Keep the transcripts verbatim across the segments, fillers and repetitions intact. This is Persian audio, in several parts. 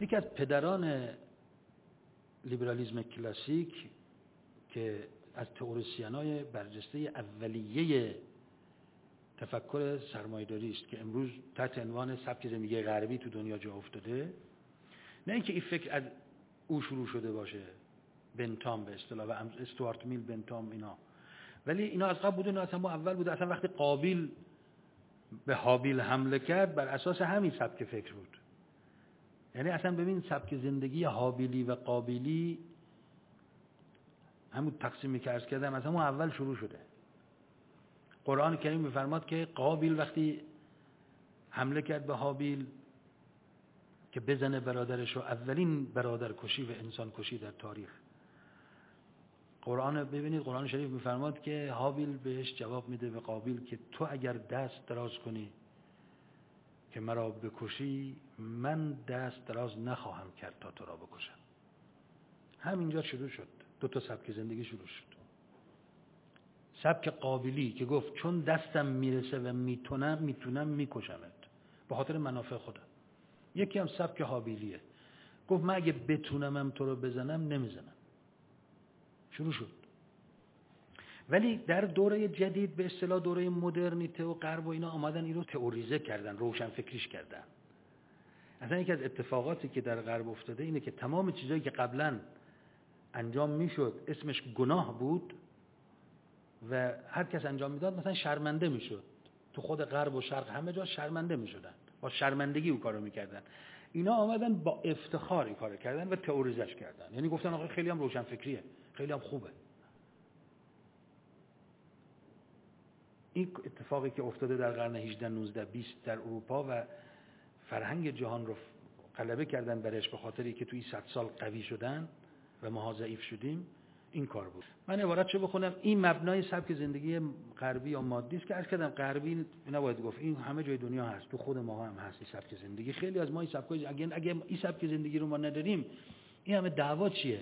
یکی از پدران لیبرالیسم کلاسیک که از تئوریسینای برجسته اولیه تفکر سرمایه‌داری است که امروز تحت عنوان سبک زندگی غربی تو دنیا جا افتاده، نه اینکه این فکر از او شروع شده باشه، بنتام به اصطلاح و استوارت میل، بنتام، اینا، ولی اینا از قبل بوده، اینا اصلا اول بوده. اصلا وقتی قابیل به هابیل حمله کرد بر اساس همین سبک فکر بود. یعنی اصلا ببین سبک زندگی هابیلی و قابیلی، همون تقسیمی که عرض کردم، از همون اول شروع شده. قرآن کریم می‌فرماد که قابیل وقتی حمله کرد به هابیل که بزنه برادرش رو، اولین برادر کشی و انسان کشی در تاریخ. قرآن ببینید، قرآن شریف می‌فرماد که هابیل بهش جواب میده به قابیل که تو اگر دست دراز کنی که مرا بکشی، من دست دراز نخواهم کرد تا تو را بکشم. همینجا شروع شد، دو تا سبک زندگی شروع شد. سبک قابیلی که گفت چون دستم میرسه و میتونم میتونم میکشمت به خاطر منافع خودم. یکی هم سبک هابیلیه، گفت من اگه بتونمم تو رو بزنم نمیزنم. شروع شد. ولی در دوره جدید به اصطلاح دوره مدرنیته و غرب و اینا آمدن این رو تئوریزه کردن، روشن فکریش کردن. اصلا یکی از اتفاقاتی که در غرب افتاده اینه که تمام چیزایی که قبلا انجام میشد اسمش گناه بود و هر کس انجام میداد مثلا شرمنده میشد. تو خود غرب و شرق همه جا شرمنده میشدن، با شرمندگی اون کارو میکردن. اینا آمدن با افتخار این کارو کردن و تئوریزش کردن. یعنی گفتن آقا خیلی هم روشن فکریه، خیلی هم خوبه. این اتفاقی که افتاده در قرن هجدهم، نوزدهم، بیست در اروپا و فرهنگ جهان رو غلبه کردن برش به خاطری که توی صد سال قوی شدن و ما ضعیف شدیم، این کار بود. من عبارت چه بخونم، این مبنای سبک زندگی غربی یا مادی است که عرض کردم غربی نباید گفت، این همه جای دنیا هست، تو خود ما هم هست این سبک زندگی. خیلی از ما این سبکای اگه اگه این سبک زندگی رو ما نداریم، این همه دعوا چیه؟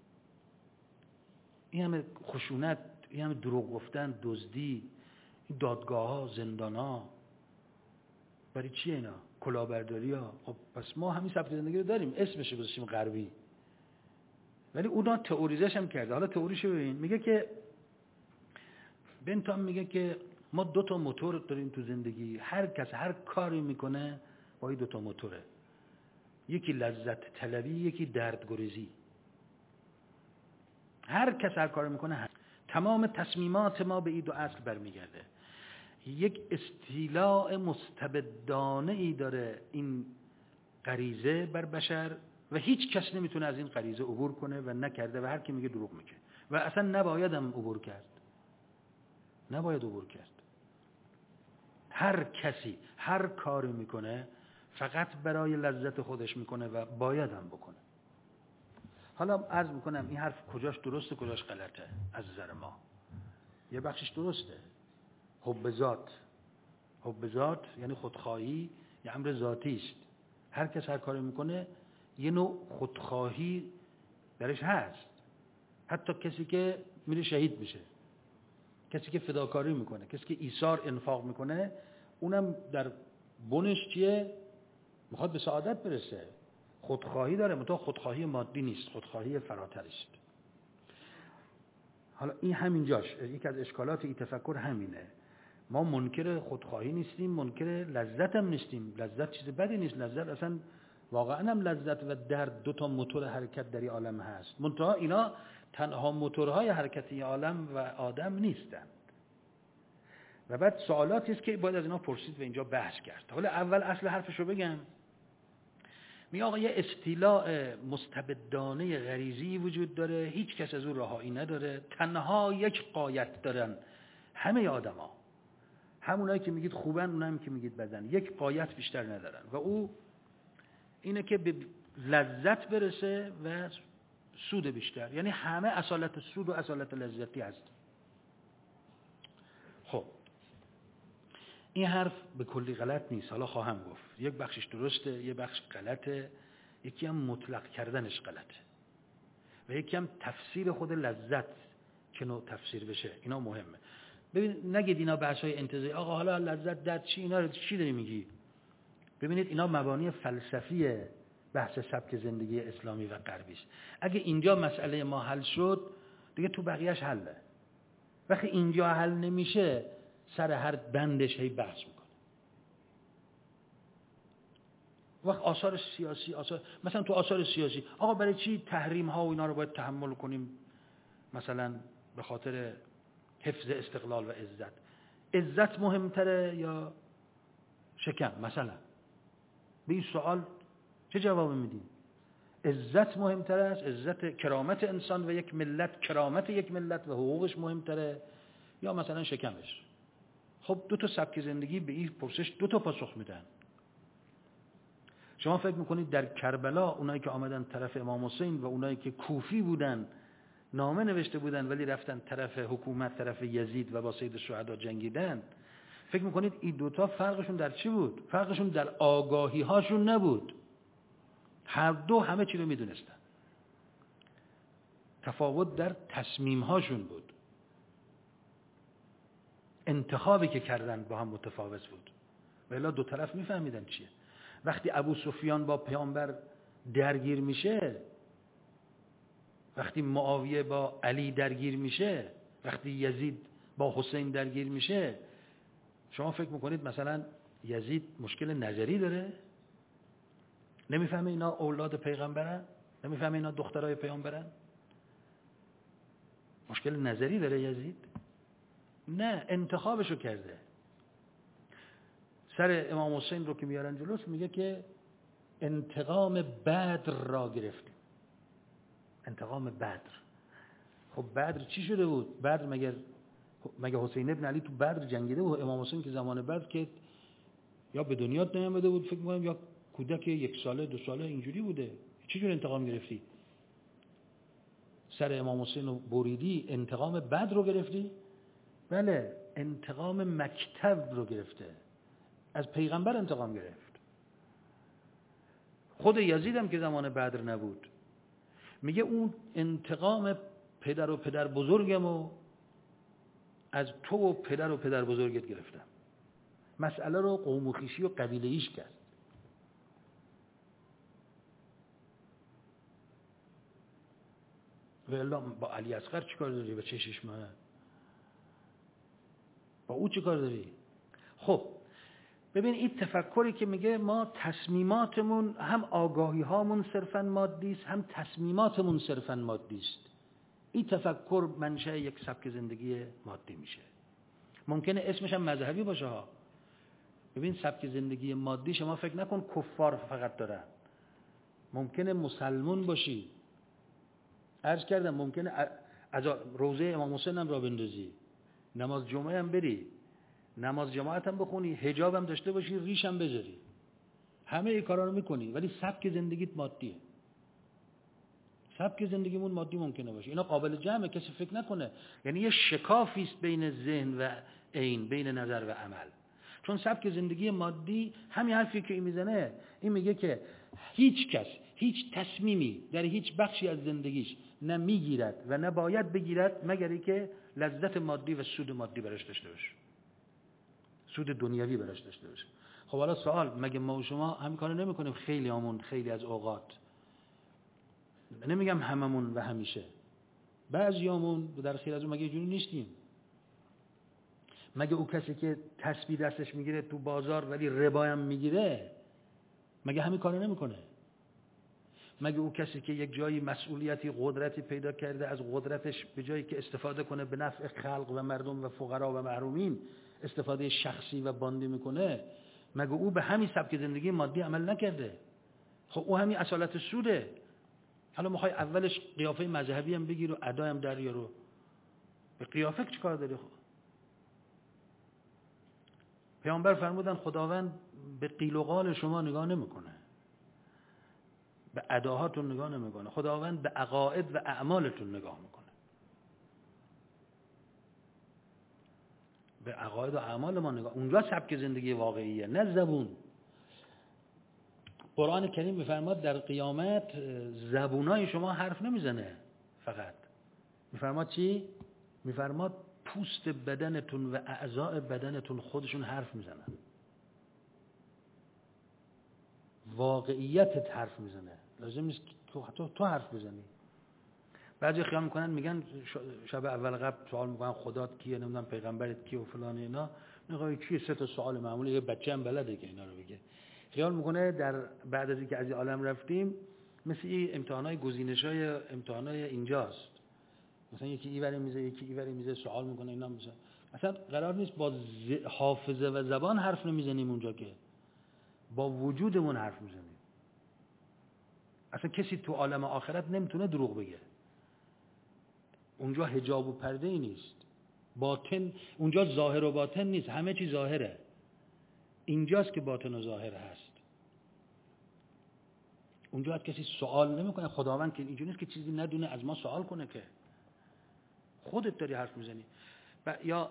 این همه خشونت، این همه دروغ گفتن، دزدی، این دادگاه‌ها، زندان‌ها، برای چیه اینا؟ کلاهبرداری‌ها. خب پس ما همین سبک زندگی رو داریم، اسمش رو گذاشتیم غربی. ولی اونا تئوریزش هم کرده. حالا تئوریشو ببین، میگه که بنتام میگه که ما دو تا موتور داریم تو زندگی، هر کس هر کاری میکنه با این دو تا موتوره، یکی لذت طلبی، یکی دردگریزی. هر کس هر کاری میکنه هست. تمام تصمیمات ما به این دو اصل برمیگرده. یک استیلاء مستبدانه ای داره این غریزه بر بشر و هیچ کس نمیتونه از این غریزه عبور کنه و نکرده و هر کی میگه دروغ میگه و اصلا نباید هم عبور کرد. نباید عبور کرد. هر کسی هر کاری میکنه فقط برای لذت خودش میکنه و باید هم بکنه. حالا عرض میکنم این حرف کجاش درسته کجاش غلطه از نظر ما. یه بخشش درسته. حب ذات، حب ذات یعنی خودخواهی، یه امر ذاتی است. هر کس هر کاری میکنه یه نوع خودخواهی درش هست. حتی کسی که میره شهید میشه، کسی که فداکاری میکنه، کسی که ایثار انفاق میکنه، اونم در بنش چیه؟ میخواد به سعادت برسه. خودخواهی داره، منتها خودخواهی مادی نیست، خودخواهی فراتر است. حالا این همینجاش یک از اشکالات این تفکر همینه. ما منکر خودخواهی نیستیم، منکر لذت هم نیستیم. لذت چیز بدی نیست. لذت اصلا واقعا هم لذت و درد دو تا موتور حرکت در این عالم هست. منتها اینا تنها موتورهای حرکتی عالم و آدم نیستند. و بعد سوالاتی است که باید از اینا پرسید و اینجا بحث کرد. حالا اول اصل حرفش رو بگم. میگه آقا یه استیلاء مستبدانه غریزی وجود داره، هیچ کس از اون رهایی نداره، تنها یک غایت دارن همه آدما، همونایی که میگید خوبن، اونایی که میگید بدن، یک غایت بیشتر ندارن و او اینه که به لذت برسه و سود بیشتر. یعنی همه اصالت سود و اصالت لذتی هست. خب این حرف به کلی غلط نیست. حالا خواهم گفت یک بخشش درسته، یک بخش غلطه، یکی هم مطلق کردنش غلطه و یکی هم تفسیر خود لذت که نوع تفسیر بشه. اینا مهمه. ببین نگید اینا بحث‌های انتزاعی، آقا حالا لذت درد چی، اینا رو چی داری میگی؟ ببینید اینا مبانی فلسفیه بحث سبک زندگی اسلامی و غربی است. اگه اینجا مسئله ما حل شد دیگه تو بقیه‌اش حله. وقتی اینجا حل نمیشه سر هر بندش هی بحث میکنه. وقت آثار سیاسی آثار مثلا تو آثار سیاسی آقا برای چی تحریم ها و اینا رو باید تحمل کنیم مثلا به خاطر حفظ استقلال و عزت؟ عزت مهمتره یا شکم؟ مثلا به این سوال چه جواب میدیم؟ عزت مهمتره است، عزت کرامت انسان و یک ملت، کرامت یک ملت و حقوقش مهمتره یا مثلا شکمش؟ خب دو تا سبک زندگی به این پرسش دو تا پاسخ میدن. شما فکر میکنید در کربلا اونایی که آمدن طرف امام حسین و اونایی که کوفی بودن نامه نوشته بودن ولی رفتن طرف حکومت، طرف یزید و با سید الشهدا جنگیدن، فکر میکنید این دوتا فرقشون در چی بود؟ فرقشون در آگاهی هاشون نبود. هر دو همه چی رو میدونستن. تفاوت در تصمیم هاشون بود. انتخابی که کردن با هم متفاوت بود. و الا دو طرف میفهمیدن چیه. وقتی ابو سفیان با پیامبر درگیر میشه، وقتی معاویه با علی درگیر میشه، وقتی یزید با حسین درگیر میشه، شما فکر میکنید مثلا یزید مشکل نظری داره؟ نمیفهمه اینا اولاد پیغمبرن؟ نمیفهمه اینا دخترای پیامبرن؟ مشکل نظری داره یزید؟ نه، انتخابشو کرده. سر امام حسین رو که میارن جلوش میگه که انتقام بدر را گرفتیم. انتقام بدر. خب بدر چی شده بود؟ بدر مگر مگه حسین ابن علی تو بدر جنگیده بود؟ امام حسین که زمان بدر که یا به دنیا نیامده بود فکر می‌کنم یا کودک یک ساله دو ساله اینجوری بوده. چی جور انتقام گرفتی؟ سر امام حسین رو بریدی، انتقام بدر رو گرفتی؟ بله، انتقام مکتب رو گرفته. از پیغمبر انتقام گرفت. خود یزید هم که زمان بدر نبود میگه اون انتقام پدر و پدر بزرگم و از تو و پدر و پدر بزرگت گرفتم. مسئله رو قوم و خویشی و قبیله ایش کرد. و الا با علی اصغر چی کار داری؟ با چه شش ماه؟ با او چی کار داری؟ خب ببین این تفکری که میگه ما تصمیماتمون هم آگاهی هامون صرفا مادی است هم تصمیماتمون صرفا مادی است، این تفکر منشأ یک سبک زندگی مادی میشه. ممکنه اسمش هم مذهبی باشه ها. ببین سبک زندگی مادی شما فکر نکن کفار فقط دارن. ممکنه مسلمون باشی، عرض کردم ممکنه از روضه امام حسین هم را بندازی، نماز جمعه هم بری، نماز جماعت هم بخونی، حجاب هم داشته باشی، ریش هم بذاری، همه این کارا رو میکنی، ولی سبک زندگیت مادیه. سبک زندگیمون مادی ممکنه باشه. اینا قابل جمعه، کسی فکر نکنه. یعنی یه شکافی است بین ذهن و عین، بین نظر و عمل. چون سبک زندگی مادی همین حرفی که این میزنه، این میگه که هیچ کس هیچ تصمیمی در هیچ بخشی از زندگیش نه میگیرد و نه باید بگیرد مگر اینکه لذت مادی و سود مادی براش داشته باشه، سود دنیوی براش داشته باشه. خب حالا سوال، مگه ما و شما همین کارو نمیکنیم؟ خیلی همون خیلی از اوقات، نمیگم هممون و همیشه، بعضیامون در خیلی از اون مگه اینجوری نیستیم؟ مگه او کسی که تسبیح دستش میگیره تو بازار ولی ربا هم میگیره مگه همین کارو نمیکنه؟ مگه او کسی که یک جایی مسئولیتی قدرتی پیدا کرده از قدرتش به جایی که استفاده کنه به نفع خلق و مردم و فقرا و محرومین استفاده شخصی و باندی میکنه، مگه او به همین سبک زندگی مادی عمل نکرده؟ خب او همین اصالت سوده. حالا میخوای اولش قیافه مذهبی هم بگیر و ادا هم در رو به قیافه چه کار داری؟ خب پیامبر فرمودن خداوند به قیل و قال شما نگاه نمیکنه، به اداهاتون نگاه نمیکنه، خداوند به عقاید و اعمالتون نگاه میکنه. به عقاید و اعمال ما نگاه، اونجا سبک زندگی واقعیه، نه زبون. قرآن کریم میفرماد در قیامت زبونای شما حرف نمیزنه، فقط میفرماد چی؟ میفرماد پوست بدنتون و اعضاء بدنتون خودشون حرف میزنن. واقعیتت حرف میزنه، لازم نیست تو تو, تو حرف بزنی. بعضی خیال میکنن میگن شب اول قبل سوال میکنن خدات کیه، نمیدونم پیغمبرت کیه و فلان اینا. میگه کیه؟ سه تا سوال معمولی، یه بچه هم بلده که اینا رو بگه. خیال میکنه در بعد از اینکه از این عالم رفتیم مثل این امتحانای گزینشای امتحانای اینجاست، مثلا یکی اینوری میزه یکی اینوری میزه سوال میکنه اینا میزه. اصلا قرار نیست با حافظه و زبان حرف نمیزنیم اونجا، که با وجودمون حرف میزنیم. اصلا کسی تو عالم آخرت نمیتونه دروغ بگه. اونجا حجاب و پرده ای نیست، باطن اونجا ظاهر و باطن نیست، همه چی ظاهره. اینجاست که باطن و ظاهر هست. اونجا کسی سوال نمیکنه. خداوند که اینجوری نیست که چیزی ندونه از ما سوال کنه، که خودت داری حرف میزنی. یا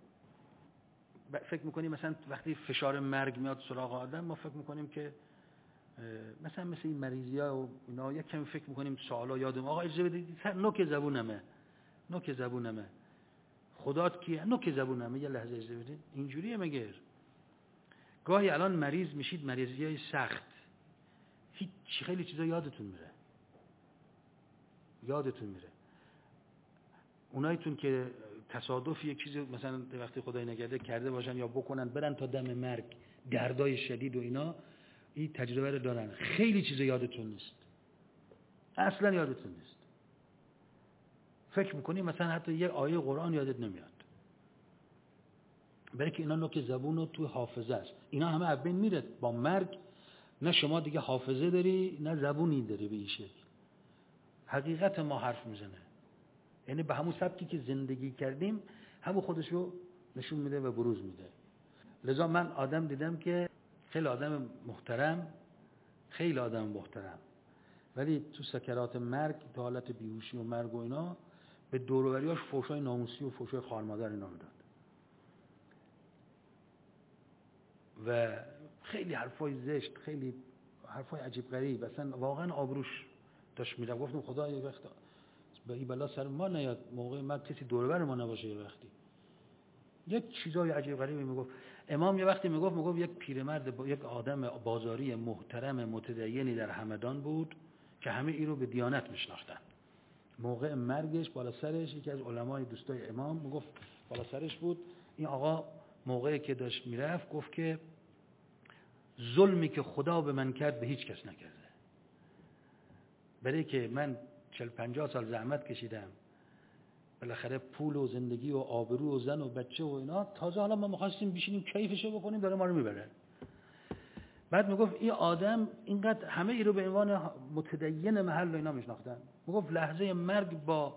فکر میکنیم مثلا وقتی فشار مرگ میاد سراغ آدم، ما فکر میکنیم که مثلا مثل این مریضی‌ها و اینا، یک کمی فکر میکنیم سوالا یادم آقا اجازه بدید نوک زبونمه نوک زبونمه خدات کیه نوک زبونمه یه لحظه اجازه بدید. اینجوریه مگر؟ گاهی الان مریض میشید مریضیای سخت، هیچ خیلی چیزا یادتون میره یادتون میره اونایتون که تصادف یک چیزی مثلا وقتی خدای نگرده کرده باشن یا بکنن برن تا دم مرگ، دردای شدید و اینا، این تجربه رو دارن، خیلی چیز یادتون نیست، اصلا یادتون نیست. فکر میکنی مثلا حتی یه آیه قرآن یادت نمیاد، برای که اینا نوک زبون و توی حافظه است. اینا همه از بین میره با مرگ. نه شما دیگه حافظه داری نه زبونی داری به این شکل. حقیقت ما حرف میزنه، یعنی به همون سبکی که زندگی کردیم همون خودشو نشون میده و بروز میده. لذا من آدم دیدم که خیلی آدم محترم خیلی آدم محترم ولی تو سکرات مرگ، تو حالت بیهوشی و مرگ و اینا، به دور و بریاش فحشای ناموسی و فحشای خواهر مادر اینا میداد و خیلی حرفای زشت، خیلی حرفای عجیب غریب، اصلا واقعا آبروش داشت میرفت. گفتم خدا یه وقت به این بلا سر ما نیاد، موقع ما کسی دور و بر ما نباشه. یه وقتی یک چیزای عجیب غریبی میگفت. امام یه وقتی میگفت میگفت یک پیرمرد با یک آدم بازاری محترم متدینی در همدان بود که همه این رو به دیانت میشناختن. موقع مرگش بالا سرش یکی از علمای دوستای امام میگفت بالا سرش بود. این آقا موقعی که داشت میرفت گفت که ظلمی که خدا به من کرد به هیچ کس نکرده. برای که من چهل پنجاه سال زحمت کشیدم، بالاخره پول و زندگی و آبرو و زن و بچه و اینا، تازه حالا ما می‌خواستیم بشینیم کیفشو بکنیم، داره ما رو میبره. بعد میگفت این آدم اینقدر همه ای رو به عنوان متدین محل و اینا میشناختن. میگفت لحظه مرگ با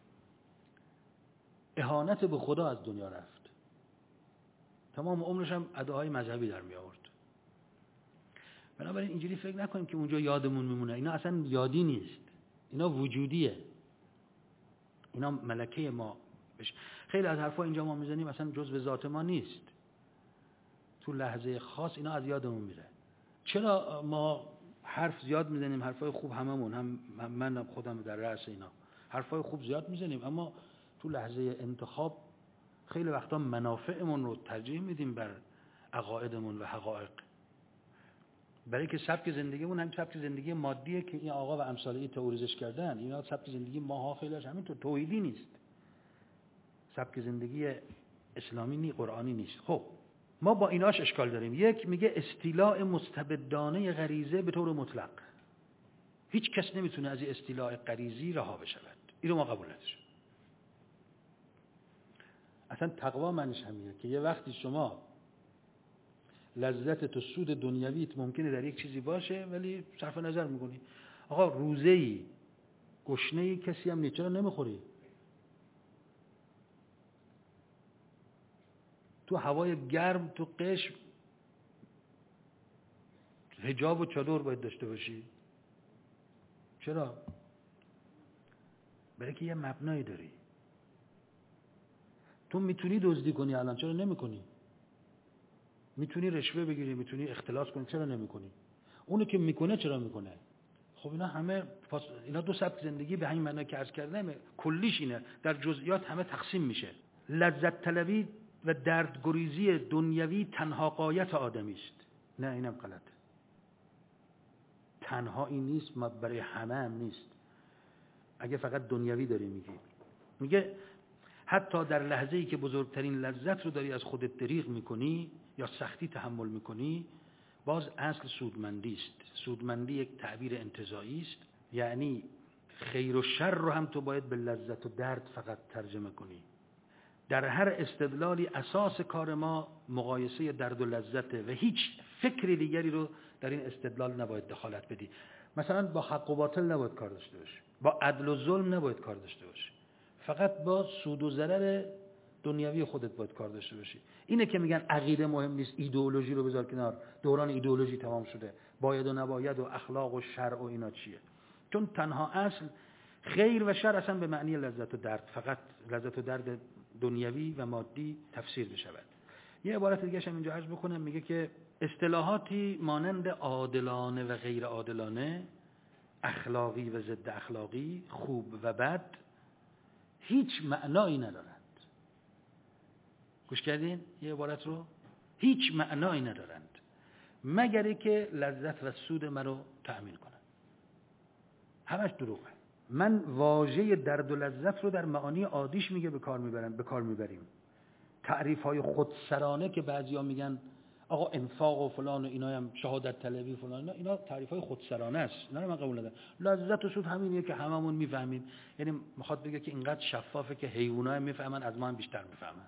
اهانت به خدا از دنیا رفت. تمام عمرش هم ادعای مذهبی در می آورد. بنابراین اینجوری فکر نکنیم که اونجا یادمون میمونه. اینا اصلا یادی نیست، اینا وجودیه، اینا ملکه ما بشه. خیلی از حرفا اینجا ما میزنیم اصلا جزء ذات ما نیست، تو لحظه خاص اینا از یادمون میره. چرا ما حرف زیاد میزنیم؟ حرفای خوب هممون، هم من خودم در رأس اینا حرفای خوب زیاد میزنیم، اما تو لحظه انتخاب خیلی وقتا منافعمون رو ترجیح میدیم بر عقایدمون و حقایق، برای که سبک زندگیمون هم سبک زندگی مادیه که این آقا و امثالی تئوریزش کردن. اینا سبک زندگی ماها خیلیش همین تو توحیدی نیست، سبک زندگی اسلامی نی، قرآنی نیست. خب ما با ایناش اشکال داریم. یک میگه استیلاء مستبدانه غریزه به طور مطلق، هیچ کس نمیتونه از این استیلاء غریزی رها بشود. اینو ما قبول نداریم. اصلا تقوا معنیش همینه که یه وقتی شما لذت تو سود دنیویت ممکنه در یک چیزی باشه ولی صرف نظر میکنی. آقا روزه‌ای گشنه‌ای کسی هم نیست، چرا نمیخوری؟ تو هوای گرم تو قش حجاب و چادر باید داشته باشی. چرا؟ برای که یه مبنایی داری. تو میتونی دزدی کنی الان، چرا نمیکنی؟ میتونی رشوه بگیری، میتونی اختلاس کنی، چرا نمیکنی؟ اونو که میکنه چرا میکنه؟ خب اینا همه پاس... اینا دو سبک زندگی به همین معنی که عرض کردم کلیش اینه، در جزئیات همه تقسیم میشه. لذت طلبی و دردگریزی دنیوی تنها غایت آدمی است. نه اینم غلطه. تنها این نیست، برای همه هم نیست. اگه فقط دنیوی داری میگی، میگه حتی در لحظه‌ای که بزرگترین لذت رو داری از خودت دریغ میکنی یا سختی تحمل میکنی، باز اصل سودمندی است. سودمندی یک تعبیر انتزاعی است، یعنی خیر و شر رو هم تو باید به لذت و درد فقط ترجمه کنی. در هر استدلالی اساس کار ما مقایسه درد و لذته و هیچ فکری دیگری رو در این استدلال نباید دخالت بدی. مثلا با حق و باطل نباید کار داشته باشی، با عدل و ظلم نباید کار داشته باشی، فقط با سود و ضرر دنیوی خودت باید کار داشته باشی. اینه که میگن عقیده مهم نیست، ایدئولوژی رو بذار کنار، دوران ایدئولوژی تمام شده، باید و نباید و اخلاق و شرع و اینا چیه؟ چون تنها اصل خیر و شر اصلا به معنی لذت و درد، فقط لذت و درد دنیوی و مادی تفسیر بشود. یه عبارت دیگه هم اینجا عرض بکنم، میگه که اصطلاحاتی مانند عادلانه و غیر عادلانه، اخلاقی و ضد اخلاقی، خوب و بد هیچ معنایی ندارند. گوش کردین یه عبارت رو؟ هیچ معنایی ندارند مگر که لذت و سود من رو تأمین کنن. همش دروغه. من واژه درد و لذت رو در معانی عادیش میگه به کار میبرم، به کار میبریم. تعریف های خودسرانه که بعضیا میگن آقا انفاق و فلان و اینا هم شهادت طلبی فلان، اینا, اینا تعریف های خودسرانه است، اینا رو من قبول ندارم. لذت و سود همینیه که هممون میفهمیم، یعنی میخواد بگه که اینقدر شفافه که حیونا هم میفهمن، از ما هم بیشتر میفهمن.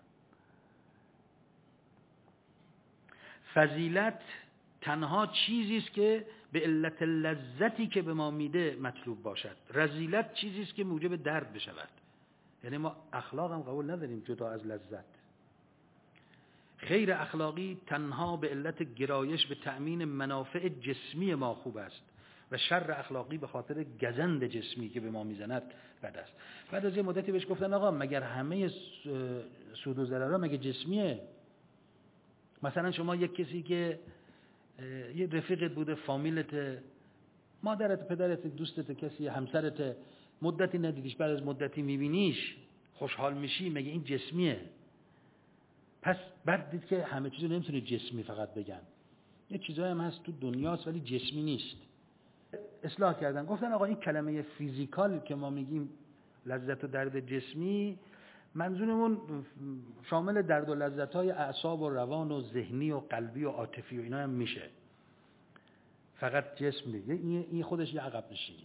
فضیلت تنها چیزی است که به علت لذتی که به ما میده مطلوب باشد. رذیلت چیزی است که موجب درد بشود. یعنی ما اخلاق هم قبول نداریم جدا از لذت. خیر اخلاقی تنها به علت گرایش به تأمین منافع جسمی ما خوب است و شر اخلاقی به خاطر گزند جسمی که به ما میزند بد است. بعد از یه مدتی بهش گفتن آقا مگر همه سود و ضررها مگه جسمیه؟ مثلا شما یک کسی که یه رفیقت بوده، فامیلت، مادرت، پدرت، دوستت، کسی، همسرت، مدتی ندیدیش، بعد از مدتی میبینیش خوشحال میشی، مگه این جسمیه؟ پس بعد دید که همه چیزو نمیتونه جسمی فقط بگن، یه چیزایی هم هست تو دنیاست ولی جسمی نیست. اصلاح کردن، گفتن آقا این کلمه فیزیکال که ما میگیم لذت و درد جسمی، منظورمون شامل درد و لذت‌های اعصاب و روان و ذهنی و قلبی و عاطفی و اینا هم میشه. فقط جسم دیگه این خودش یه عقب نشینی.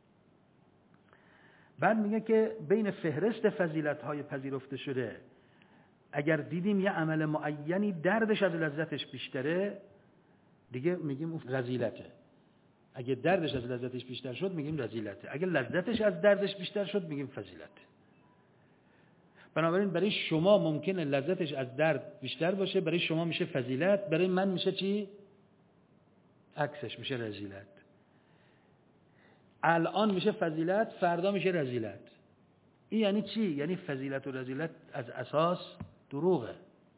بعد میگه که بین فهرست فضیلت‌های پذیرفته شده اگر دیدیم یه عمل معینی دردش از لذتش بیشتره، دیگه میگیم اون رذیلته. اگه دردش از لذتش بیشتر شد میگیم رذیلته. اگه لذتش از دردش بیشتر شد میگیم فضیلته. بنابراین برای شما ممکنه لذتش از درد بیشتر باشه، برای شما میشه فضیلت، برای من میشه چی؟ عکسش میشه رذیلت. الان میشه فضیلت، فردا میشه رذیلت. این یعنی چی؟ یعنی فضیلت و رذیلت از اساس دروغه.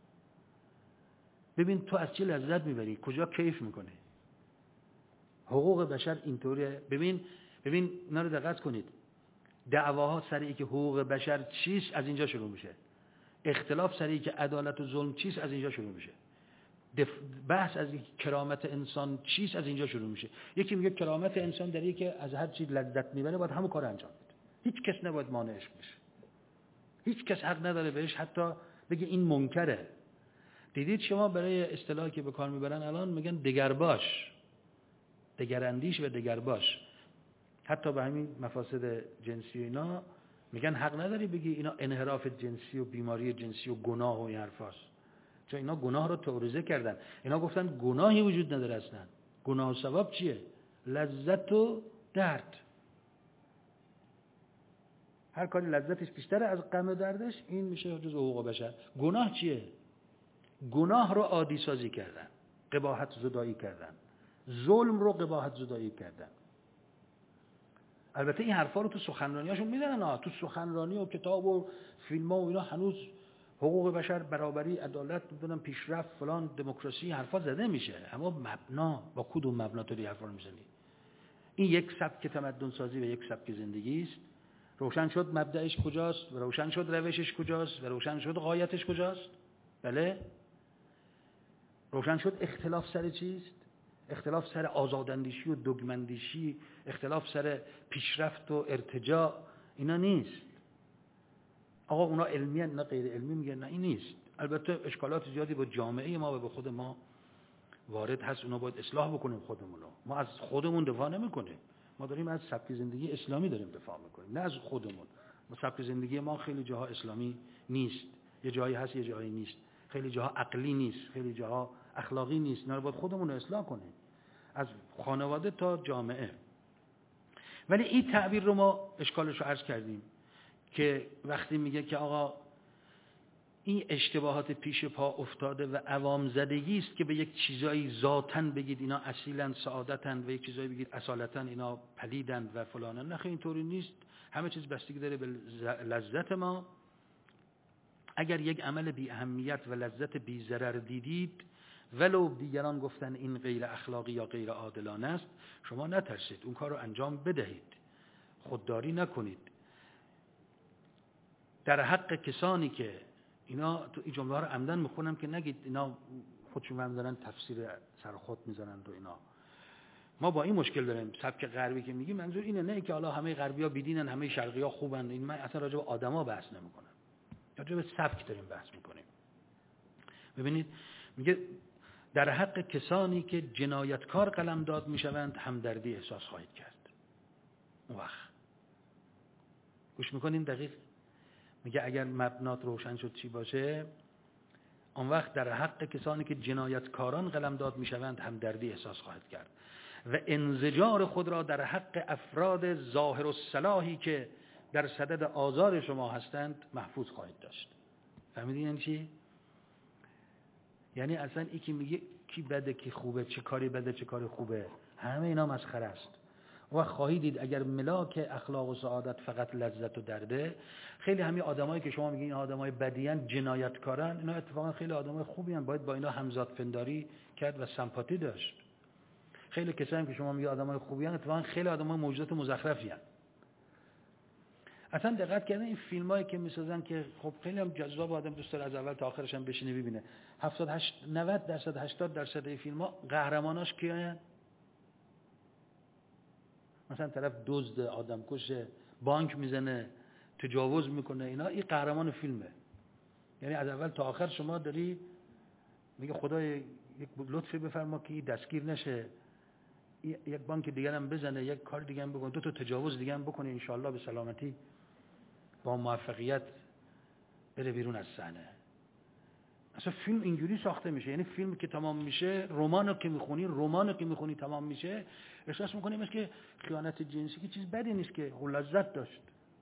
ببین تو از چی لذت میبری، کجا کیف میکنی. حقوق بشر اینطوریه. ببین ببین اینا رو دقت کنید. دعواها سری که حقوق بشر چیست از اینجا شروع میشه. اختلاف سری که عدالت و ظلم چیست از اینجا شروع میشه. بحث از کرامت انسان چیست از اینجا شروع میشه. یکی میگه کرامت انسان در اینه که از هر چیز لذت میبره باید همون کار انجام بده. هیچ کس نباید مانعش بشه. هیچ کس حق نداره بهش حتی بگه این منکره. دیدید شما برای اصطلاحی که به کار میبرن الان میگن دگرباش، دگراندیش و دگرباش. حتی به همین مفاسد جنسی و اینا میگن حق نداری بگی اینا انحراف جنسی و بیماری جنسی و گناه و این حرفاست، چون اینا گناه رو توریزه کردن. اینا گفتن گناهی وجود نداره اصلا. گناه و ثواب چیه؟ لذت و درد. هر کاری لذتش بیشتره از غم و دردش این میشه جزء حقوق بشر. گناه چیه؟ گناه رو عادی سازی کردن، قباحت زدایی کردن، ظلم رو قباحت زدایی کردن. البته این حرفا رو تو سخنرانیاشون میزنن ها، تو سخنرانی و کتاب و فیلم ها و اینا هنوز حقوق بشر، برابری، عدالت، بدونم پیشرفت، فلان، دموکراسی، حرفا زده میشه، اما مبنا با کدوم مبنا تو این حرفا رو میزنی؟ این یک سبک تمدن سازی و یک سبک زندگی است. روشن شد مبدأش کجاست و روشن شد روشش کجاست و روشن شد غایتش کجاست. بله، روشن شد اختلاف سر چیست. اختلاف سر آزاداندیشی و دگماندیشی، اختلاف سر پیشرفت و ارتجاع، اینا نیست. آقا اونا علمی هست، نه غیر علمی میگن، نه این نیست. البته اشکالات زیادی با جامعه ما و به خود ما وارد هست، اونا باید اصلاح بکنیم خودمونو. ما از خودمون دفاع نمیکنیم، ما داریم از سبک زندگی اسلامی داریم دفاع میکنیم، نه از خودمون. ما سبک زندگی ما خیلی جاها اسلامی نیست، یه جایی هست یه جایی نیست، خیلی جاها عقلی نیست، خیلی جاها اخلاقی نیست. اینا رو باید خودمون رو اصلاح کنیم، از خانواده تا جامعه. ولی این تعبیر رو ما اشکالش رو عرض کردیم که وقتی میگه که آقا این اشتباهات پیش پا افتاده و عوام زدگی است که به یک چیزایی ذاتاً بگید اینا اصیلاً سعادتاً و یک چیزایی بگید اصالتاً اینا پلیداً و فلاناً. نه، اینطوری نیست. همه چیز بستگی داره به لذت ما. اگر یک عمل بی اهمیت و لذت بی ضرر دیدید، ولو دیگران گفتن این غیر اخلاقی یا غیر عادلانه است، شما نترسید، اون کار رو انجام بدهید، خودداری نکنید. در حق کسانی که اینا، تو این جمله ها رو عمدن میخونم که نگید اینا خودشون هم دارن تفسیر سر خود میزنن و اینا. ما با این مشکل داریم. سبک غربی که میگیم منظور اینه، نه که حالا همه غربی‌ها بیدینن همه شرقی‌ها خوبن. این من اصلا راجع به آدما بحث نمیکنم، راجع به سبک داریم بحث میکنیم. ببینید میگه در حق کسانی که جنایتکار قلمداد میشوند همدردی احساس خواهید کرد. اون وقت گوش میکنین دقیق میگه اگر مبنات روشن شد چی باشه، اون وقت در حق کسانی که جنایتکاران قلمداد میشوند همدردی احساس خواهد کرد و انزجار خود را در حق افراد ظاهر الصلاحی که در صدد آزار شما هستند محفوظ خواهید داشت. فهمیدین یعنی چی؟ یعنی اصلا این که میگه کی بده کی خوبه، چه کاری بده چه کاری خوبه، همه اینا مسخره است. و خواهید دید اگر ملاک اخلاق و سعادت فقط لذت و درده، خیلی همین آدمایی که شما میگین آدمای بدیان جنایتکارن، اینا اتفاقا خیلی آدمای خوبی ان، باید با اینا همزاد پنداری کرد و سمپاتی داشت. خیلی کسایی که شما میگین آدمای خوبی ان، اتفاقا خیلی آدمای موجودات مزخرفی ان. اصلا دقت کردن این فیلمایی که میسازن که خب خیلی هم جذاب، آدم دوست داره از اول تا آخرش هم بشینه ببینه. هفتاد هشت نود درصد هشتاد درصد این فیلم‌ها قهرماناش کیان؟ مثلا طرف دزد، آدمکش، بانک میزنه، تجاوز میکنه، اینا این قهرمان فیلمه. یعنی از اول تا آخر شما داری میگه خدای یک لطفی بفرما که دستگیر نشه، یک بانک دیگه هم بزنه، یک کار دیگه هم بکنه، دو تا تجاوز دیگه هم بکنه، ان شاءالله به سلامتی با موفقیت بره بیرون از صحنه. اصلا فیلم اینجوری ساخته میشه. یعنی فیلم که تمام میشه، رمانو که میخونی، رمانو که میخونی تمام میشه، احساس میکنی مثل که خیانت جنسی که چیز بدی نیست، که لذت داشت،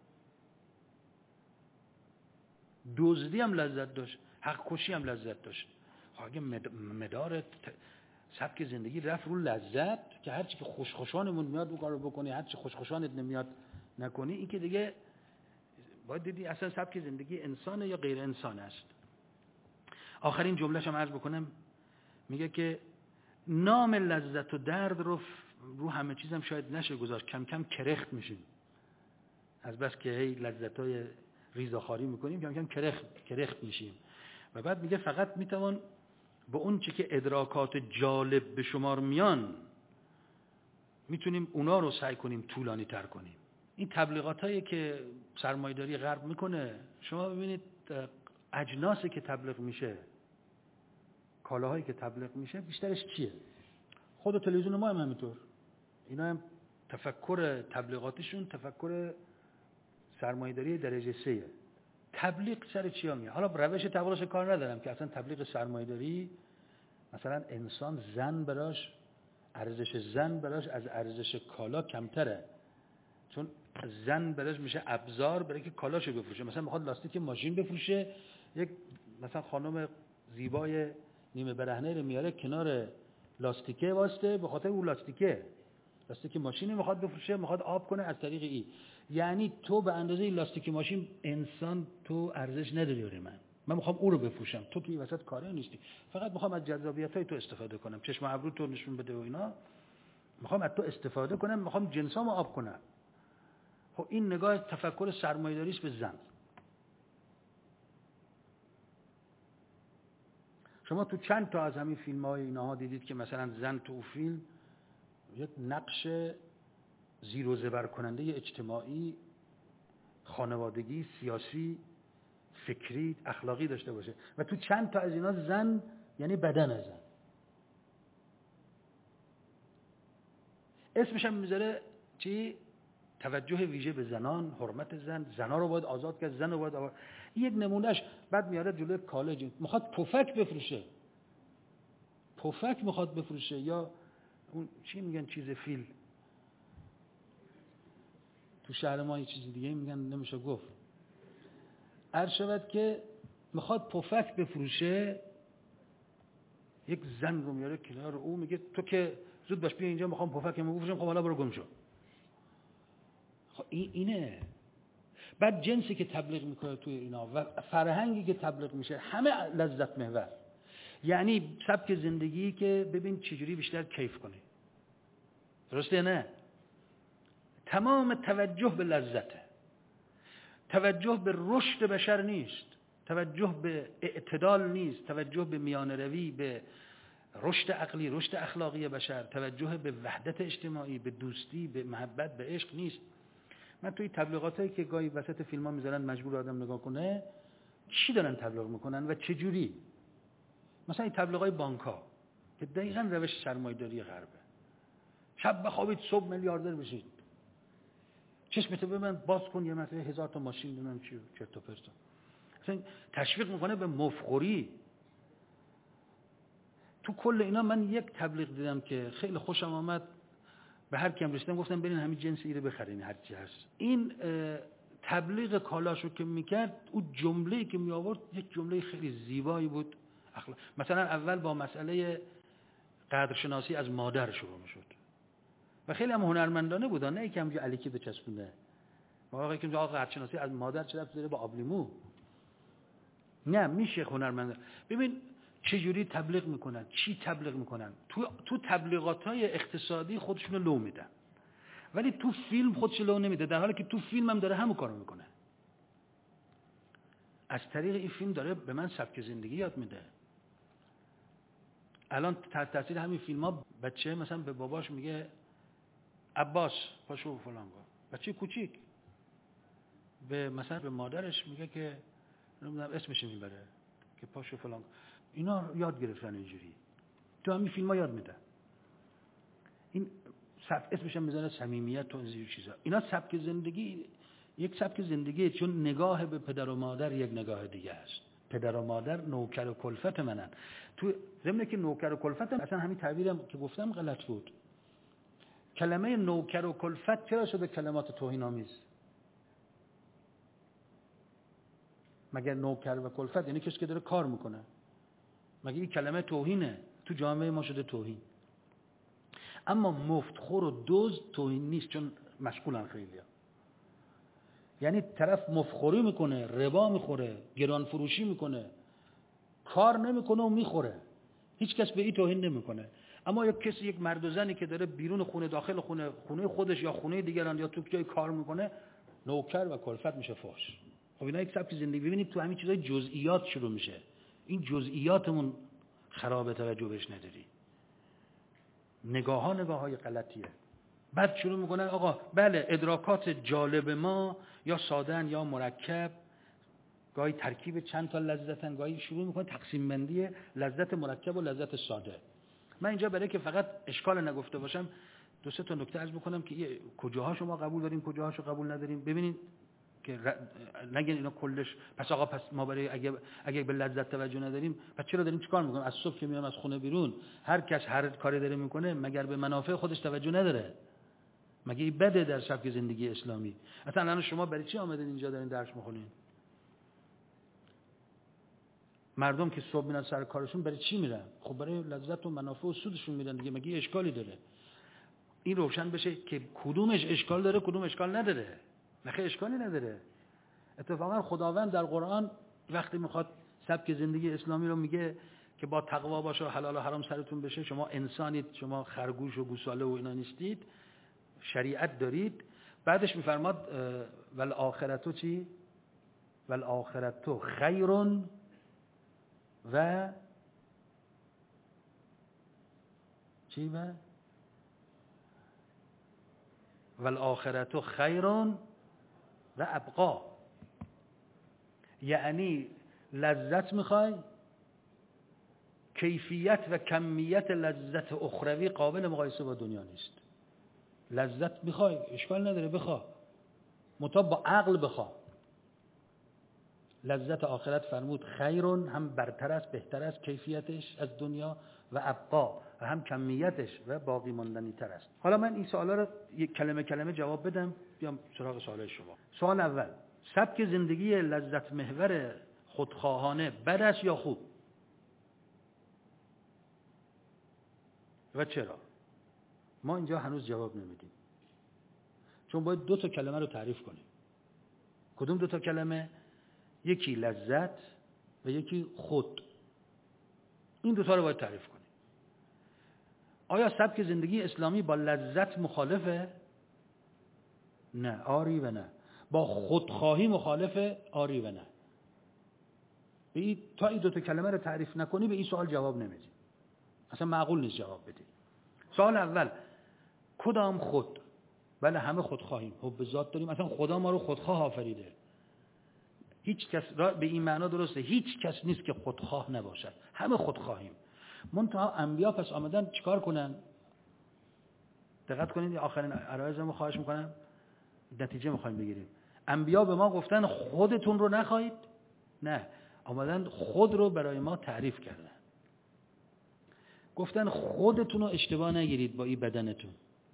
دزدی هم لذت داشت، حق کشی هم لذت داشت. اگه مدار سبک زندگی رفت رو لذت که هرچی که خوش خوشانمون میاد اون کارو بکنی، هرچی خوش خوشانت نمیاد نکنی، این که دیگه باید دیدی اصلا سبک زندگی انسانه یا غیر انسان است. آخرین جمله‌ش هم عرض بکنم، میگه که نام لذت و درد رو رو همه چیزم شاید نشه گذاشت، کم کم کرخت میشیم از بس که هی لذت‌های ریزاخواری میکنیم، کم کم کرخت کرخت میشیم. و بعد میگه فقط میتوان با اون چی که ادراکات جالب به شمار میان میتونیم اونا رو سعی کنیم طولانی تر کنیم. این تبلیغاتایی که سرمایه‌داری غرب میکنه، شما ببینید اجناسی که تبلیغ میشه، کالاهایی که تبلیغ میشه، بیشترش چیه؟ خود تلویزیون ما هم همینطور. اینا هم تفکر تبلیغاتشون تفکر سرمایه‌داری درجه سه. تبلیغ سر چیا میاد؟ حالا روش تبلیغش کار ندارم که اصلا تبلیغ سرمایه‌داری مثلا انسان زن براش، ارزش زن براش از ارزش کالا کمتره، چون زن براش میشه ابزار برای که کالاشو بفروشه. مثلا میخواد لاستیک ماشین بفروشه، یک مثلا خانم زیبای نیمه برهنه رو میاره کنار لاستیکه واسطه، به خاطر اون لاستیکه لاستیک ماشینی میخواد بفروشه، میخواد آب کنه از طریق ای. یعنی تو به اندازه لاستیک ماشین انسان تو ارزش نداری برای من، من میخوام او رو بفروشم، تو که وسط کاره نیستی، فقط میخوام از جذابیتای تو استفاده کنم، چشم ابرو تو نشون بده و اینا، میخوام از تو استفاده کنم، میخوام جنسامو آب کنم. خب این نگاه تفکر سرمایه‌داری است به زن. شما تو چند تا از همین فیلم‌های اینها دیدید که مثلا زن تو فیلم یک نقش زیر و زبر کننده اجتماعی، خانوادگی، سیاسی، فکری، اخلاقی داشته باشه و تو چند تا از اینا زن یعنی بدن زن. اسمش هم میذاره چی؟ توجه ویژه به زنان، حرمت زن، زنها رو باید آزاد کرد، زن رو باید آزاد. این یک نمونهش. بعد میاره جلوی کالج میخواد پفک بفروشه، پفک میخواد بفروشه یا اون چی میگن چیز فیل، تو شهر ما یه چیزی دیگه میگن نمیشه گفت. عرض شود که میخواد پفک بفروشه، یک زن رو میاره کنار او میگه تو که زود باش بیا اینجا میخوام پفکمو بفروشم. خب حالا برو گم شو. خب این اینه. بعد جنسی که تبلیغ میکنه توی اینا و فرهنگی که تبلیغ میشه همه لذت محور، یعنی سبک زندگی که ببین چجوری بیشتر کیف کنی. درسته نه؟ تمام توجه به لذته، توجه به رشد بشر نیست، توجه به اعتدال نیست، توجه به میانه روی، به رشد عقلی، رشد اخلاقی بشر، توجه به وحدت اجتماعی، به دوستی، به محبت، به عشق نیست. من توی تبلیغاتایی که گاهی وسط فیلم‌ها میذارن مجبور آدم نگاه کنه چی دارن تبلیغ میکنن و چه جوری. مثلا این تبلیغات بانک‌ها که دقیقاً روش سرمایه‌داری غربه. شب بخوابید صبح میلیاردر بشید. چشمتو ببند باز کن یه مثلا هزار تا ماشین نمیدونم چی چرت و پرت. مثلا تشویق میکنه به مفخوری. تو کل اینا من یک تبلیغ دیدم که خیلی خوشم آمد، به هر کیم رسیدم گفتم برین همین جنسی رو بخرین هر چی هست. این تبلیغ کالاشو که میکرد، اون جمله‌ای که می آورد یک جمله خیلی زیبایی بود. اخلاق. مثلا اول با مسئله قدرشناسی از مادر شروع میشد و خیلی هم هنرمندانه بود، نه اینکه همونجوری الکی بچسبونه. واقعا که آقا قدرشناسی از مادر چه ربطی داره با آبلیمو؟ نه، میشه هنرمند. ببین چجوری تبلیغ میکنن، چی تبلیغ میکنن. تو تو تبلیغات‌های اقتصادی خودشونو لو میدن، ولی تو فیلم خودش لو نمیده، در حالی که تو فیلم هم داره همون کارو میکنه. از طریق این فیلم داره به من سبک زندگی یاد میده. الان تحت تاثیر همین فیلم‌ها بچه مثلا به باباش میگه عباس پاشو فلان کن. بچه کوچیک به مثلا به مادرش میگه که نمیدونم اسمش میبره که پاشو فلان کن. اینا یاد گرفتن اینجوری. تو همین فیلم‌ها یاد میدن. این سبک اسمش هم میذاره صمیمیت و اینجور چیزا. اینا سبک زندگی، یک سبک زندگی، چون نگاه به پدر و مادر یک نگاه دیگه است. پدر و مادر نوکر و کلفت منن. تو ضمن که نوکر و کلفت، اصلا همین تعبیرم که گفتم غلط بود. کلمه نوکر و کلفت چرا شده کلمات توهین‌آمیز؟ مگر نوکر و کلفت یعنی کسی که داره کار میکنه؟ مگه این کلمه توهینه؟ تو جامعه ما شده توهین. اما مفتخور و دزد توهین نیست، چون مشغولن خیلی‌ها. یعنی طرف مفخوری میکنه، ربا میخوره، گران فروشی میکنه، کار نمیکنه و میخوره، هیچ کس به این توهین نمیکنه. اما یک کسی، یک مرد و زنی که داره بیرون خونه داخل خونه، خونه خودش یا خونه دیگران یا تو جای کار میکنه، نوکر و کلفت میشه فحش. خب اینا یک سبک زندگی. ببینید تو همین چیزای جزئیات شروع میشه. این جزئیاتمون خراب، توجه بهش نداری. نگاه ها نگاه های غلطیه. بعد شروع میکنن آقا بله ادراکات جالب ما یا سادن یا مرکب، گاهی ترکیب چند تا لذتن، گاهی شروع میکنن تقسیم بندی لذت مرکب و لذت ساده. من اینجا برای که فقط اشکال نگفته باشم دو سه تا نکته عرض بکنم که کجاها شما قبول داریم کجاهاشو قبول نداریم. ببینید که نگین اینا کلش پس آقا پس ما برای اگه اگه به لذت توجه نداریم پس چرا داریم چیکار میکنیم؟ از صبح که میام از خونه بیرون هر کس هر کاری داره میکنه مگر به منافع خودش توجه نداره؟ مگه این بده در سبک زندگی اسلامی؟ اصلا الان شما برای چی آمدین اینجا دارین درس میخونین؟ مردم که صبح میرن سر کارشون برای چی میرن؟ خب برای لذت و منافع و سودشون میرن دیگه. مگه اشکالی داره؟ این روشن بشه که کدومش اشکال داره کدوم اشکال نداره. نخیر اشکالی نداره. اتفاقا خداوند در قرآن وقتی میخواد سبک زندگی اسلامی رو میگه که با تقوا باشه و حلال و حرام سرتون بشه، شما انسانید، شما خرگوش و گوساله و اینا نیستید، شریعت دارید. بعدش میفرماد والآخرتو چی؟ والآخرتو خیرون و چی به؟ والآخرة خیر و ابقا. یعنی لذت میخوای، کیفیت و کمیت لذت اخروی قابل مقایسه با دنیا نیست. لذت میخوای اشکال نداره، بخوا، مطابق با عقل بخوا. لذت آخرت فرمود خیرون، هم برتر است، بهتر است کیفیتش از دنیا، و ابقا، و هم کمیتش و باقی ماندنی تر است. حالا من این سوالا رو یک کلمه کلمه جواب بدم، بیام سراغ سوالای شما. سوال اول، سبک زندگی لذت محور خودخواهانه بد است یا خوب؟ و چرا؟ ما اینجا هنوز جواب نمیدیم، چون باید دو تا کلمه رو تعریف کنیم. کدوم دو تا کلمه؟ یکی لذت و یکی خود. این دو تا رو باید تعریف کنیم. آیا سبک زندگی اسلامی با لذت مخالفه؟ نه، آری و نه. با خودخواهی مخالفه؟ آری و نه. به این تا این دو تا کلمه رو تعریف نکنی به این سوال جواب نمیدی. اصلا معقول نیست جواب بدی. سوال اول، کدام خود؟ بله همه خودخواهیم، حب ذات داریم، اصلا خدا ما رو خودخواه آفریده. هیچ کس را به این معنا درسته، هیچ کس نیست که خودخواه نباشد، همه خودخواهیم. منتها انبیا پس آمدن چیکار کنن؟ دقت کنید، آخرین عرایزمو خواهش میکنم، نتیجه میخوایم بگیریم. انبیا به ما گفتن خودتون رو نخواهید؟ نه، آمدن خود رو برای ما تعریف کردن. گفتن خودتون رو اشتباه نگیرید با این بدنتون،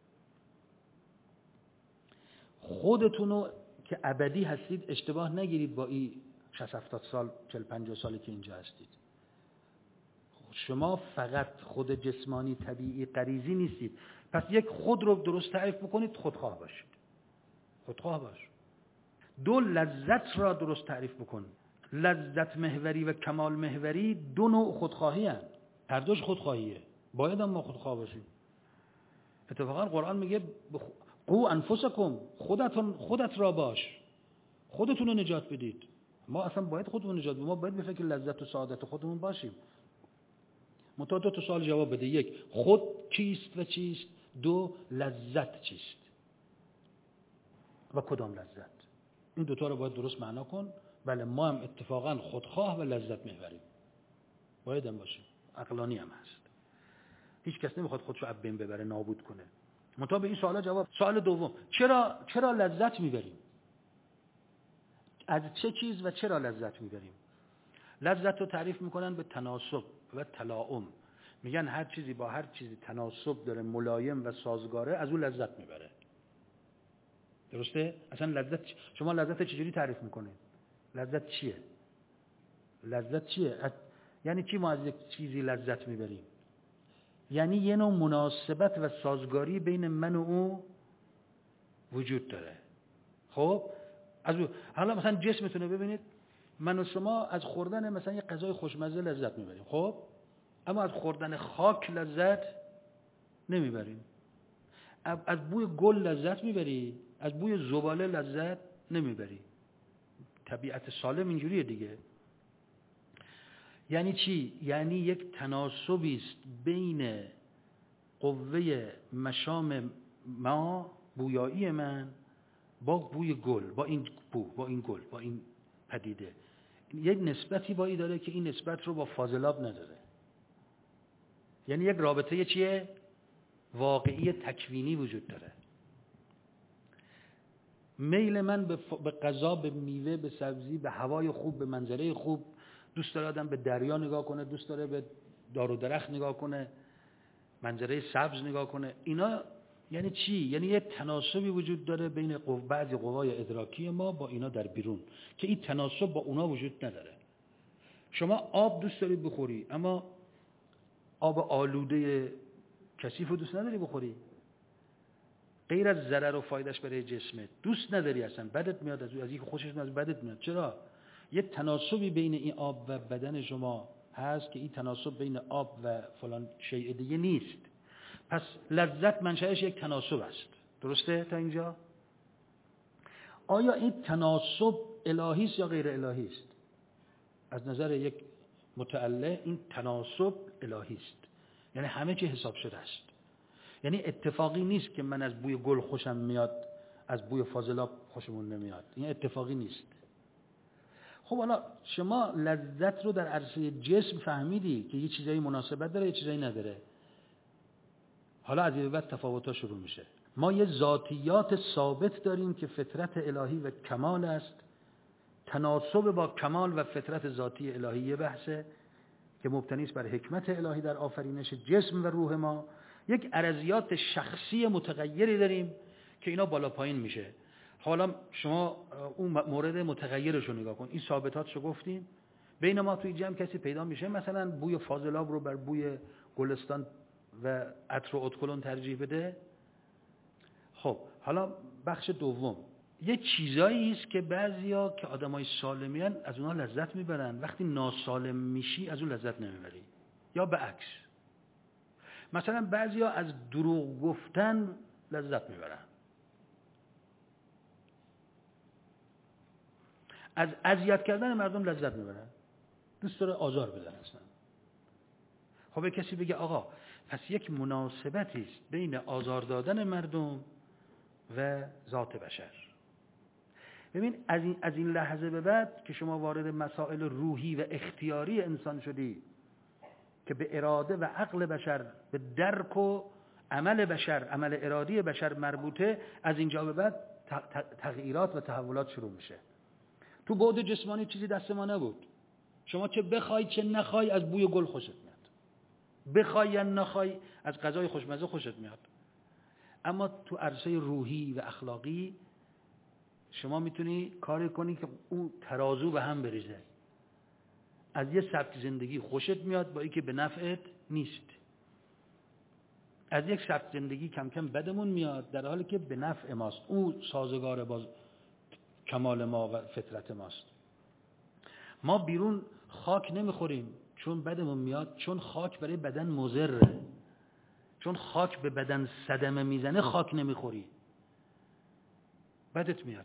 خودتون رو که ابدی هستید اشتباه نگیرید با این شصت هفتاد سال چهل پنجاه سالی که اینجا هستید. شما فقط خود جسمانی طبیعی غریزی نیستید. پس یک خود رو درست تعریف بکنید، خودخواه باشید، خودخواه باش. دو، لذت را درست تعریف بکن. لذت محوری و کمال محوری دو نوع خودخواهی هستند. هر دوش خودخواهیه، باید هم ما خودخواه باشیم. اتفاقا قرآن میگه قو انفسکم، خودتون خودت را باش، خودتون رو نجات بدید. ما اصلا باید خودمون نجات بدیم، ما باید به فکر لذت و سعادت خودمون باشیم. منتها دو تا سوال جواب بده. یک، خود کیست و چیست؟ دو، لذت چیست و کدام لذت؟ این دوتا رو باید درست معنا کن. بله ما هم اتفاقا خودخواه و لذت محوریم، باید هم باشیم، عقلانی هم هست. هیچ کس نمیخواد خودشو از بین ببره، نابود کنه. منتها به این سوالا جواب. سوال دوم، چرا چرا لذت میبریم؟ از چه چیز و چرا لذت میبریم؟ لذت رو تعریف میکنن به تناسب و تلاؤم. میگن هر چیزی با هر چیزی تناسب داره، ملایم و سازگاره، از اون لذت میبره. درسته؟ اصلا لذت، شما لذت چجوری تعریف میکنید؟ لذت چیه؟ لذت چیه؟ از... یعنی چی ما از یک چیزی لذت میبریم؟ یعنی یه نوع مناسبت و سازگاری بین من و او وجود داره. خب از او... حالا مثلا جسمتون رو ببینید، من و شما از خوردن مثلا یه غذای خوشمزه لذت میبریم، خب اما از خوردن خاک لذت نمیبریم. از بوی گل لذت میبری، از بوی زباله لذت نمیبری. طبیعت سالم اینجوریه دیگه. یعنی چی؟ یعنی یک تناسبی است بین قوه مشام ما، بویایی من، با بوی گل، با این بو، با این گل، با این پدیده. یک نسبتی با این داره که این نسبت رو با فاضلاب نداره. یعنی یک رابطه چیه؟ واقعی تکوینی وجود داره. میل من به غذا، به میوه، به سبزی، به هوای خوب، به منظره خوب، دوست داره آدم به دریا نگاه کنه، دوست داره به دار و درخت نگاه کنه، منظره سبز نگاه کنه. اینا یعنی چی؟ یعنی یه تناسبی وجود داره بین قو... بعضی قوای ادراکی ما با اینا در بیرون که این تناسب با اونا وجود نداره. شما آب دوست داری بخوری، اما آب آلوده کثیف رو دوست نداری بخوری. غیر از ضرر و فایدهش برای جسمت دوست نداری، اصلا بدت میاد از از اینکه خوشش میاد، بدت میاد. چرا؟ یه تناسبی بین این آب و بدن شما هست که این تناسب بین آب و فلان شیء دیگه نیست. پس لذت منشأش یک تناسب است. درسته تا اینجا؟ آیا این تناسب الهی است یا غیر الهی است؟ از نظر یک متعلق این تناسب الهی است، یعنی همه چی حساب شده است. یعنی اتفاقی نیست که من از بوی گل خوشم میاد، از بوی فاضلاب خوشمون نمیاد. این اتفاقی نیست. خب حالا شما لذت رو در عرصه جسم فهمیدی که یه چیزایی مناسبت داره، یه چیزایی نداره. حالا از این به بعد تفاوت‌ها شروع میشه. ما یه ذاتیات ثابت داریم که فطرت الهی و کمال است. تناسب با کمال و فطرت ذاتی الهی یه بحثه که مبتنی است بر حکمت الهی در آفرینش جسم و روح ما. یک ارزیات شخصی متغیری داریم که اینا بالا پایین میشه. حالا شما اون مورد متغیرش رو نگاه کن. این ثابتاتش رو گفتیم. بین ما توی جمع کسی پیدا میشه مثلا بوی فاضلاب رو بر بوی گلستان و عطر و ادکلون ترجیح بده؟ خب حالا بخش دوم، یه چیزایی است که بعضیا که آدمای سالمیان از اونها لذت میبرن، وقتی ناسالم میشی از اون لذت نمیبری، یا به عکس. مثلا بعضیا از دروغ گفتن لذت میبرن، از اذیت کردن مردم لذت میبرن، دوست داره آزار بدن اصلا. خب به کسی بگه آقا پس یک مناسبتی است بین آزار دادن مردم و ذات بشر. ببین از این از این لحظه به بعد که شما وارد مسائل روحی و اختیاری انسان شدی که به اراده و عقل بشر، به درک و عمل بشر، عمل ارادی بشر مربوطه، از اینجا به بعد تغییرات و تحولات شروع میشه. تو بعد جسمانی چیزی دست ما نبود. شما چه بخوای چه نخوای از بوی گل خوشت میاد، بخوای یا نخوای از غذای خوشمزه خوشت میاد. اما تو عرصه روحی و اخلاقی شما میتونی کاری کنی که اون ترازو به هم بریزه. از یه سبک زندگی خوشت میاد با اینکه به نفعت نیست، از یک سبک زندگی کم کم بدمون میاد در حالی که به نفع ماست، اون سازگار با کمال ما و فطرت ماست. ما بیرون خاک نمیخوریم چون بدمون میاد، چون خاک برای بدن مضره. چون خاک به بدن صدمه میزنه خاک نمیخوری، بدت میاد.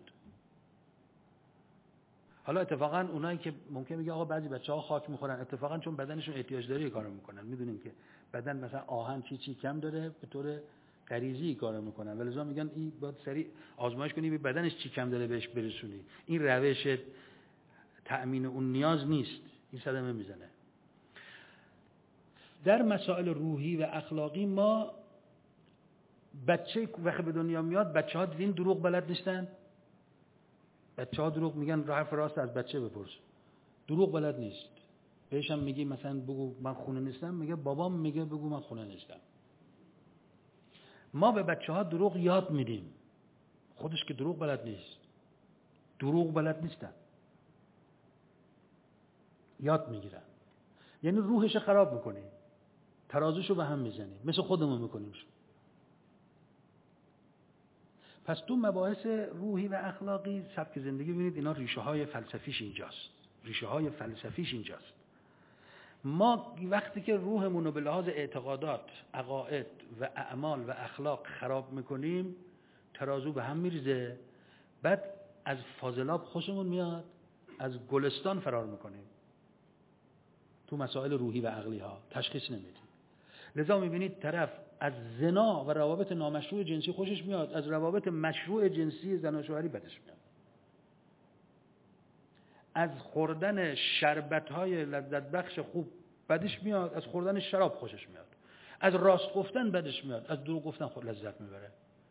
حالا اتفاقا اونایی که ممکن میگه آقا بعضی بچه‌ها خاک میخورن، اتفاقا چون بدنشون احتیاج داره کارو میکنن. میدونیم که بدن مثلا آهن چی چی کم داره، به طور غریزی کارو میکنن، ولذا میگن این باید سریع آزمایش کنی به بدنش چی کم داره بهش برسونی. این روش تأمین اون نیاز نیست، این صدمه میزنه. در مسائل روحی و اخلاقی ما بچه وقتی به دنیا میاد، بچه ها دیدین دروغ بلد نیستن. بچه ها دروغ میگن، حرف راست از بچه بپرس، دروغ بلد نیست. بهش هم میگی مثلا بگو من خونه نیستم، میگه بابام میگه بگو من خونه نیستم. ما به بچه ها دروغ یاد میدیم، خودش که دروغ بلد نیست، دروغ بلد نیستن، یاد میگیرن. یعنی روحش خراب میکنی، ترازوشو به هم میزنی، مثل خودمون میکنیم. پس تو مباحث روحی و اخلاقی سبک زندگی ببینید اینا ریشه های فلسفیش اینجاست. ریشه های فلسفیش اینجاست. ما وقتی که روحمون رو به لحاظ اعتقادات، عقاید و اعمال و اخلاق خراب میکنیم، ترازو به هم میریزه. بعد از فاضلاب خوشمون میاد، از گلستان فرار میکنیم. تو مسائل روحی و عقلی ها تشخیص نمیدیم. لذا میبینید طرف از زنا و روابط نامشروع جنسی خوشش میاد، از روابط مشروع جنسی زن و شوهری بدش میاد. از خوردن شربت‌های لذت بخش خوب بدش میاد، از خوردن شراب خوشش میاد. از راست گفتن بدش میاد، از دروغ گفتن خود لذت میبره.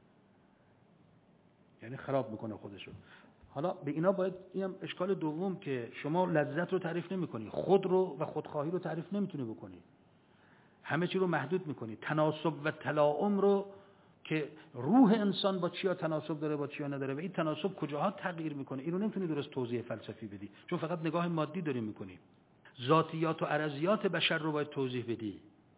یعنی خراب میکنه خودشو. حالا به اینا باید، اینم اشکال دوم که شما لذت رو تعریف نمی‌کنی، خود رو و خودخواهی رو تعریف نمیتونی بکنی. همه چی رو محدود میکنی. تناسب و تلاؤم رو که روح انسان با چیا تناسب داره با چیا نداره و این تناسب کجاها تغییر میکنه، این رو نمیتونی درست توضیح فلسفی بدی، چون فقط نگاه مادی داری میکنی. ذاتیات و ارزیات بشر رو باید توضیح بدی.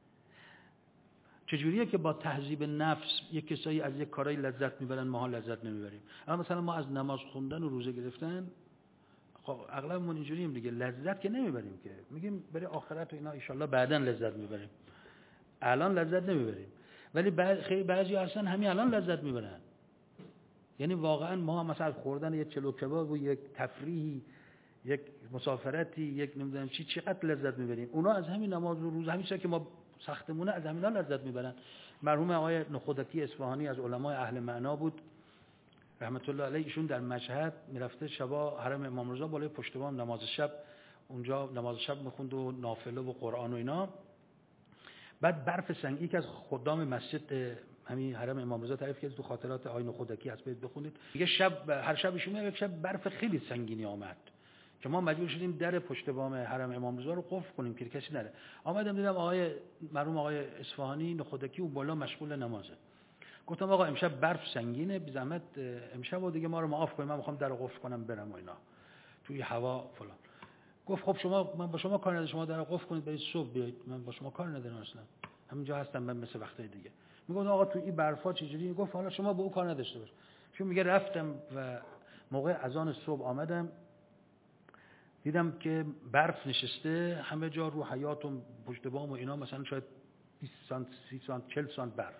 چجوریه که با تهذیب نفس یک کسایی از یک کارهای لذت میبرن، ماها لذت نمیبریم؟ اما مثلا ما از نماز خوندن و روزه گرفتن، خب اغلبمون اینجوریم دیگه، لذت که نمیبریم که، میگیم برای آخرت و اینا ان شاءالله بعداً لذت میبریم، الان لذت نمیبریم. ولی بعضی خیلی بعضی اصلا همین الان لذت میبرن. یعنی واقعا ما مثلا خوردن یک چلو کباب و یک تفریحی، یک مسافرتی، یک نمیدونم چی، چقدر لذت میبریم. اونا از همین نماز و روزه، همین چیزا که ما سختمونه، از همینا لذت میبرن. مرحوم آقای نخودکی اصفهانی از علمای اهل معنا بود رحمت الله علیه. ایشون در مشهد میرفته شبا حرم امام رضا بالای پشت بام نماز شب اونجا نماز شب میخوند و نافله و قرآن و اینا. بعد برف سنگی که از خدام مسجد همین حرم امام رضا تعریف کرد تو خاطرات آقای نخودکی از برید بخونید. میگه شب هر شب ایشون یک شب برف خیلی سنگینی آمد که ما مجبور شدیم در پشت بام حرم امام رضا رو قفل کنیم که کسی نره. آمدم دیدم آقای مرحوم آقای اصفهانی نخودکی اون بالا مشغول نمازه. گفتم آقا امشب برف سنگینه بی زحمت امشب و دیگه ما رو معاف کنید، من میخوام در رو قفل کنم برم و اینا توی هوا فلان. گفت خب شما من با شما کار ندارم، شما در رو قفل کنید برید صبح بیایید، من با شما کار ندارم اصلا، همینجا هستم من مثل وقتای دیگه. میگم آقا تو این برفا چجوری؟ گفت حالا شما با او کار نداشته باش. چون میگه رفتم و موقع اذان صبح آمدم دیدم که برف نشسته همه جا رو حیاط و پشت بام و اینا، مثلا شاید بیست سانت سی سانت چهل سانت برف.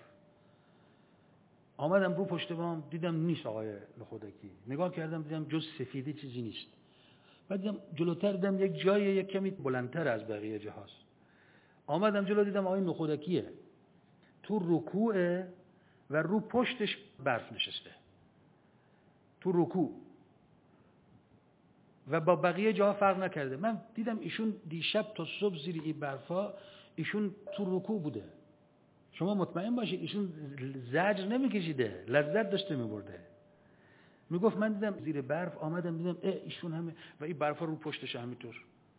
آمدم رو پشت بام دیدم نیست آقای نخودکی. نگاه کردم دیدم جز سفیدی چیزی نیست. بعد دیدم جلوتر دیدم یک جای یک کمی بلندتر از بقیه جاهاست. آمدم جلو دیدم آقای نخودکیه تو رکوعه و رو پشتش برف نشسته تو رکوع و با بقیه جاها فرق نکرده. من دیدم ایشون دیشب تا صبح زیر این برفا ایشون تو رکوع بوده. شما مطمئن باشید ایشون زجر نمیکشیده، لذت داشته میبرده. میگفت من دیدم زیر برف آمدم دیدم اه ایشون همه و این برفا رو پشتش همینطور.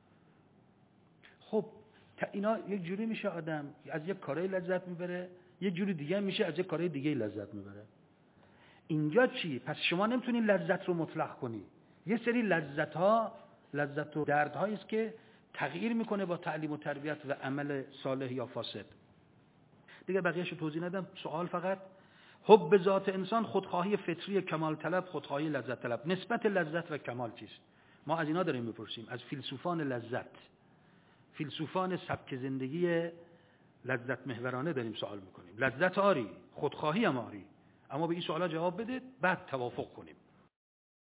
خب اینا یک جوری میشه آدم از یک کارهای لذت میبره، یک جوری دیگه میشه از یک کارهای دیگه لذت میبره. اینجا چی؟ پس شما نمیتونی لذت رو مطلق کنی. یه سری لذت ها لذت و درد هایی است که تغییر میکنه با تعلیم و تربیت و عمل صالح یا فاسد. دیگه بقیه‌اش رو توضیح ندم. سوال فقط حب ذات انسان خودخواهی فطری کمال طلب، خودخواهی لذت طلب. نسبت لذت و کمال چیست؟ ما از اینا داریم میپرسیم، از فیلسوفان لذت، فیلسوفان سبک زندگی لذت محورانه داریم سوال میکنیم. لذت آری، خودخواهی هم آری، اما به این سوالا جواب بده بعد توافق کنیم.